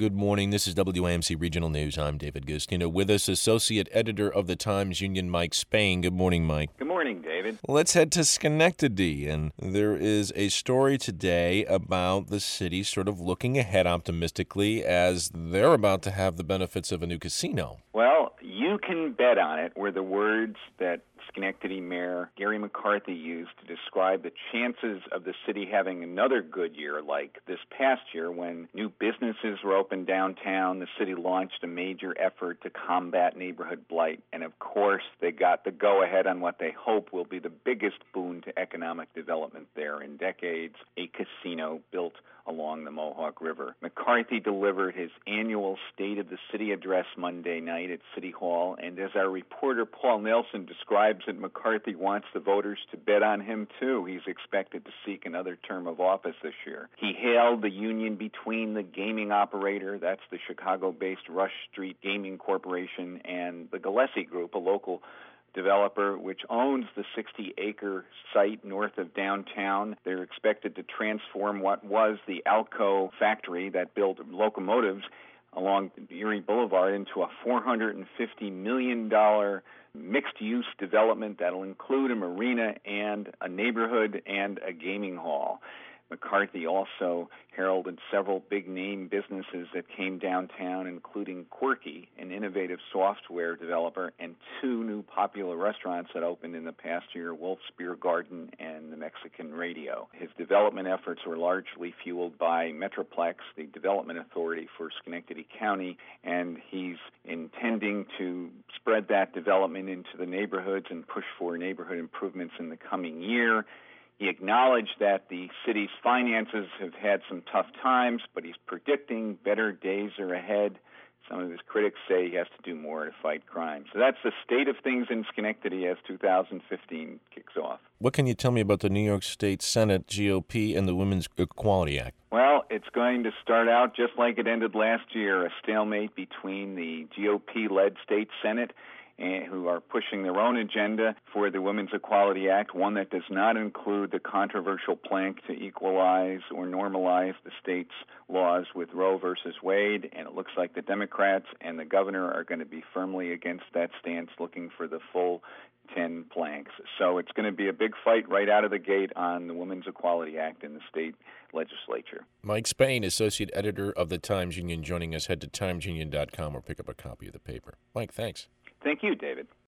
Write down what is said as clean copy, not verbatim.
Good morning. This is WAMC Regional News. I'm David Gustino. With us, Associate Editor of the Times-Union, Mike Spain. Good morning, Mike. Good morning, David. Let's head to Schenectady. And there is a story today about the city sort of looking ahead optimistically as they're about to have the benefits of a new casino. Well, you can bet on it were the words that Schenectady Mayor Gary McCarthy used to describe the chances of the city having another good year like this past year when new businesses were opened downtown. The city launched a major effort to combat neighborhood blight. And of course, they got the go-ahead on what they hope will be the biggest boon to economic development there in decades, a casino built along the Mohawk River. McCarthy delivered his annual State of the City address Monday night at City Hall, and as our reporter Paul Nelson describes it, McCarthy wants the voters to bet on him, too. He's expected to seek another term of office this year. He hailed the union between the gaming operator, that's the Chicago-based Rush Street Gaming Corporation, and the Gillespie Group, a local developer which owns the 60-acre site north of downtown. They're expected to transform what was the Alco factory that built locomotives along Erie Boulevard into a $450 million mixed-use development that'll include a marina and a neighborhood and a gaming hall. McCarthy also heralded several big-name businesses that came downtown, including Quirky, an innovative software developer, and two new popular restaurants that opened in the past year, Wolf's Beer Garden and the Mexican Radio. His development efforts were largely fueled by Metroplex, the development authority for Schenectady County, and he's intending to spread that development into the neighborhoods and push for neighborhood improvements in the coming year. He acknowledged that the city's finances have had some tough times, but he's predicting better days are ahead. Some of his critics say he has to do more to fight crime. So that's the state of things in Schenectady as 2015 kicks off. What can you tell me about the New York State Senate, GOP, and the Women's Equality Act? Well, it's going to start out just like it ended last year, a stalemate between the GOP-led state Senate who are pushing their own agenda for the Women's Equality Act, one that does not include the controversial plank to equalize or normalize the state's laws with Roe versus Wade, and it looks like the Democrats and the governor are going to be firmly against that stance, looking for the full 10 planks. So it's going to be a big fight right out of the gate on the Women's Equality Act in the state legislature. Mike Spain, Associate Editor of the Times-Union, joining us. Head to timesunion.com or pick up a copy of the paper. Mike, thanks. Thank you, David.